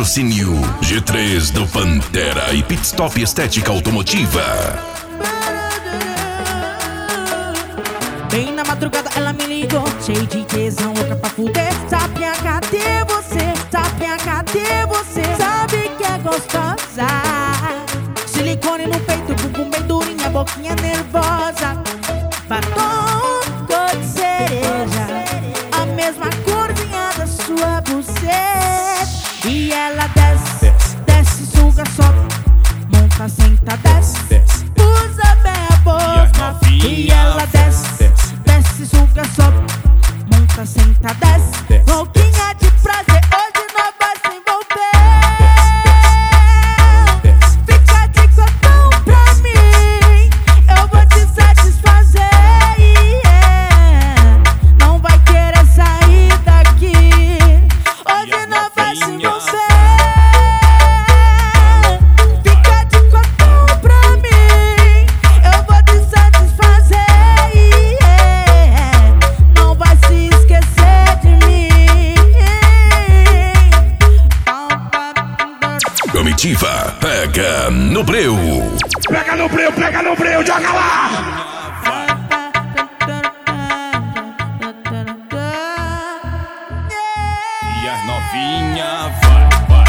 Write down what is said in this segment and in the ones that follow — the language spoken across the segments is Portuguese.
Patrocínio G3 do Pantera e Pitstop Estética Automotiva. Bem na madrugada ela me ligou, cheio de tesão, louca pra fuder. Sapinha, cadê você? Sapinha, cadê você? Sabe que é gostosa. Silicone no peito, bumbum bem durinha, boquinha nervosa. Batom cor de cereja, a mesma corzinha da sua buceta. E ela desce, desce, suga, sobe, monta, senta, desce, usa bem a boca. E ela desce, desce, suga, sobe, monta, senta, desce, louquinha de prazer, hoje nós vai se envolver. Fica de cotão pra mim, eu vou te satisfazer, yeah. Não vai querer sair daqui, hoje nós vai se envolver. Fica de cotão pra mim, eu vou te satisfazer, yeah. Não vai se esquecer de mim. Comitiva Pega no Breu. Pega no breu, joga lá! E as novinha vai.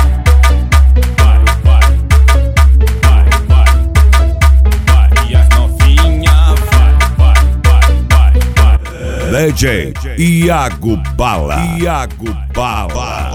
E as novinha vai. DJ Iago Bala.